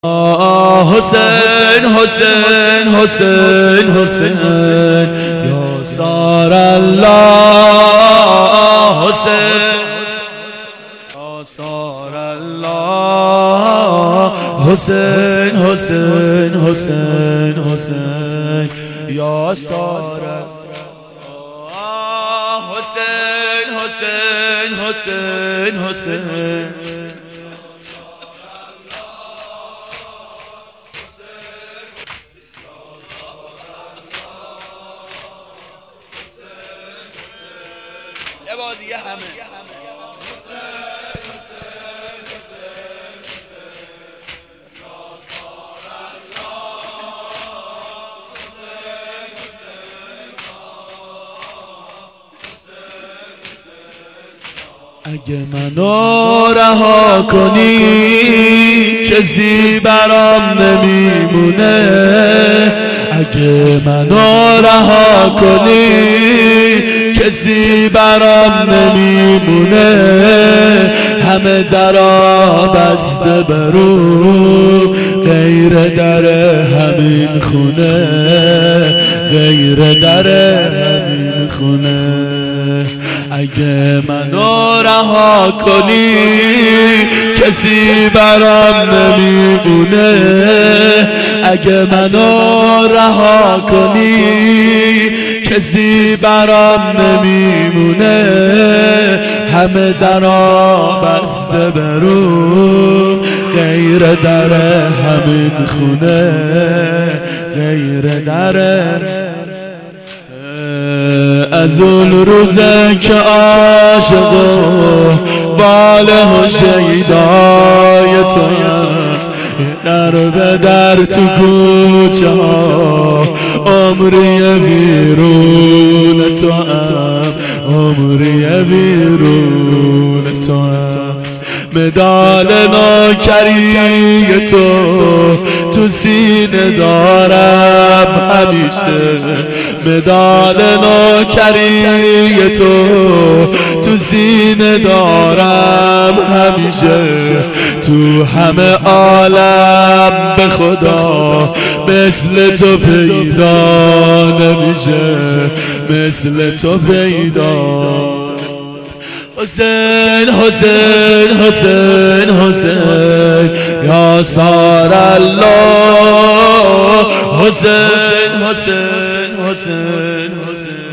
حسین حسین حسین حسین یا سار الله حسین یا سار الله حسین حسین حسین حسین یا سار الله حسین حسین حسین حسین دیگه همه اگه منو رها کنی کسی برام نمیمونه، اگه منو رها کنی کسی برام نمیمونه، همه درا بسته برو غیر در همین خونه، غیر در همین خونه. اگه منو رها کنی کسی برام نمیمونه، اگه منو رها کنی کسی برام نمیمونه، همه درا بسته برو غیر در همین خونه، غیر در. از اون روزه که عاشق و واله و شیدای تویم، در به در تو کوچه ها عمری ویرون توام، عمری ویرون توام. مدال نوکری تو سینه دارم همیشه، مدال نوکری تو سینه دارم همیشه، تو همه عالم به خدا مثل تو پیدا نمیشه، مثل تو پیدا. حسین حسین حسین حسین یا سار الله حسین حسین حسین حسین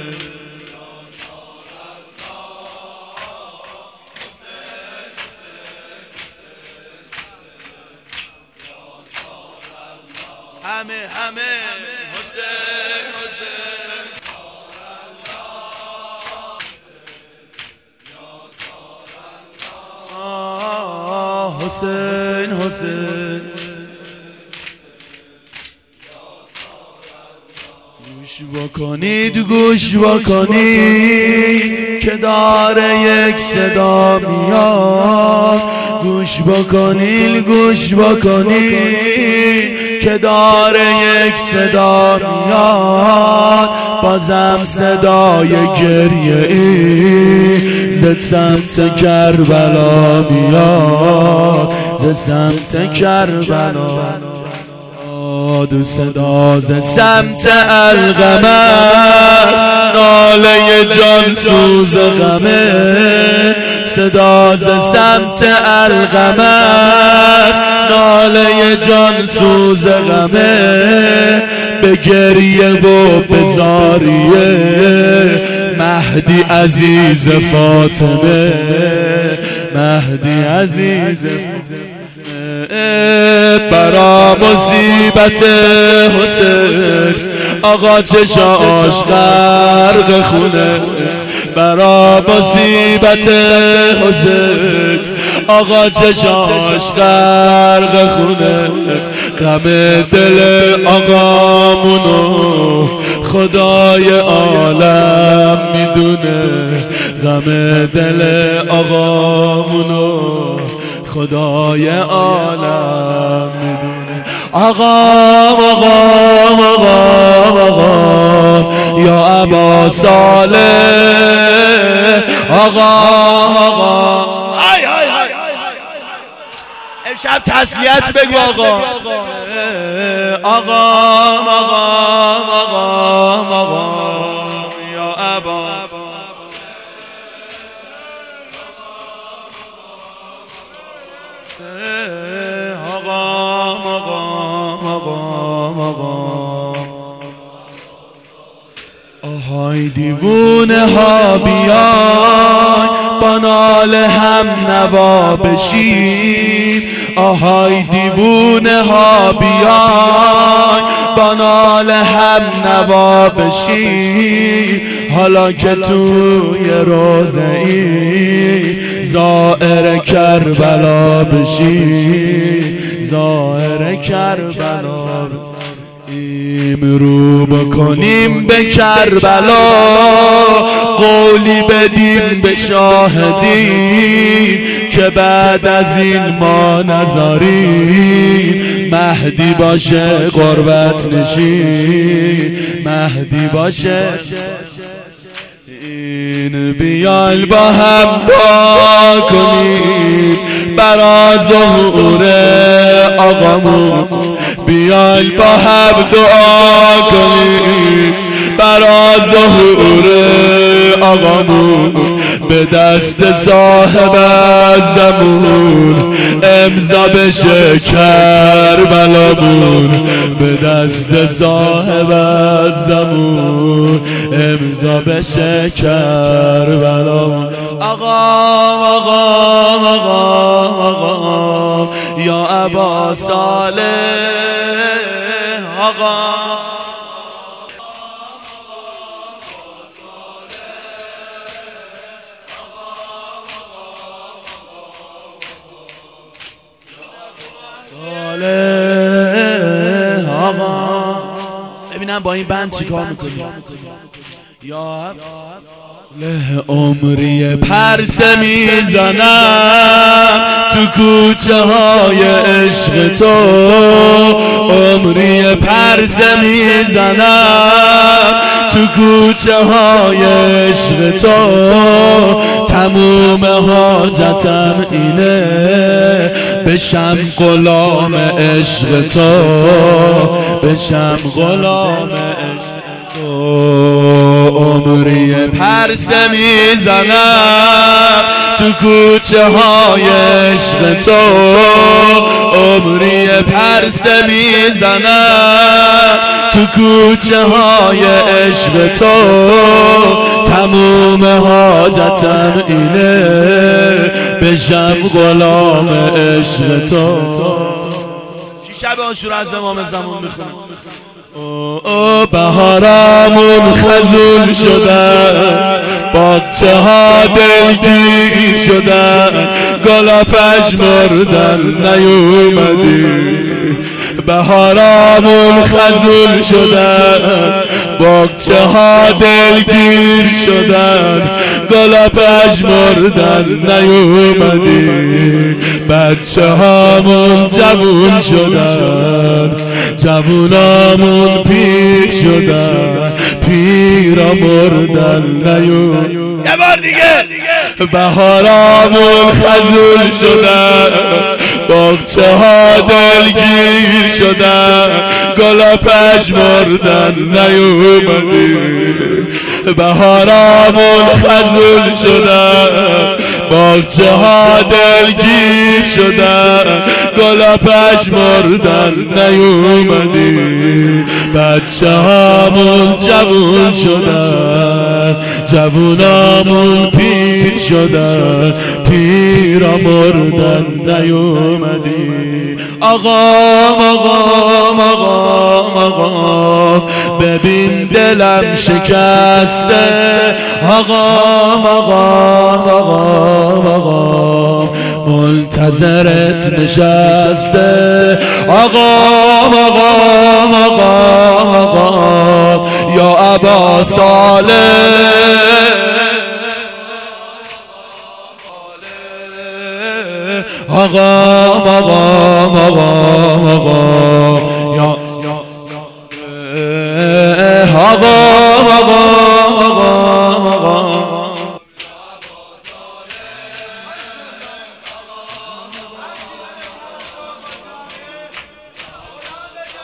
همه حسین حسین حسین حسین. گوش بکنید گوش بکنید که داره یک صدا میاد، گوش بکنید گوش بکنید که داره یک صدا میاد، بازم صدای گریه ای ز سمت کربلا میاد، ز سمت کربلا. صدا ز سمت القمص ناله جان سوز غمه، صدا ز سمت القمص ناله جان سوز غمه، به گریه و به زاریه مهدی عزیز فاطمه، مهدی عزیز فاطمه. برا مصیبت حسین آقا چشاش غرق خونه، برا مصیبت حسین آقا چشاش غرق خونه، غم دل آقامونو خدای عالم میدونه، غم دل آقامونو خدای عالم میدونه. آقا یا ابا صالح، آقا امشب تسلیت بگو آقا. آقام آقام آقام آقام یا ابا آقام آقام آقام آقام. آهای دیوونه ها بیای با ناله هم نوا بشین. آهای دیوونه ها بیای با ناله هم نوا بشین. حالا که توی روزه ای زائر کربلا بشین. زائر کربلا رو بکنیم به کربلا. قولی بدیم به شاهدین که بعد از این ما نذاریم. مهدی باشه قربت نشین. مهدی باشه این بیال با هم دعا کنیم برا ظهور آقامون. بیال با هم دعا کنیم برا ظهور آقامون. به دست صاحب زمون امضا بشه کربلامون. به دست صاحب زمون امضا بشه کربلامون. آقام آقام آقام آقام یا ابا صالح آقام. ببینم با این بند چی کار میکنی. یا له عمری پرسه میزنم تو کوچه های عشق تو. عمری پرسه میزنم تو کوچه های عشق تو. تموم حاجتم اینه بشم غلام عشق تو. بشم غلام عشق تو. عمری پرسه میزنم تو کوچه های عشق تو. عمری پرسه میزنم تو کوچه های عشق تو. تموم حاجتم اینه بشم غلام عشق تو. شب عاشورا از امام زمان میخونم. بهارامون خزول شدن باغچه ها دلگیر شدن. گلا پژمردن نیومدی. بهارامون خزول شدن باغچه ها دلگیر شدن. گلا پژمردن نیومدی. بچه هامون جوون شدن جوونامون پیر شدن. پیرا مردن نیومدی. یه بار دیگه. بهارامون خزول شدن باغچه ها دلگیر شدن. گلا پژمردن نیومدی. بهارامون خزول شدن باغچه ها دلگیر شدن. گلا پژمردن نیومدی. بچه هامون جوون شدن جوونامون پیر شدن. پیرا مردن نیومدی. آقام آقام آقام آقام ببین دلم شکسته. آقام آقام آقام آقام منتظرت نشسته. آقام آقام آقام آقام یا ابا صالح. آقام آقام آقام آقام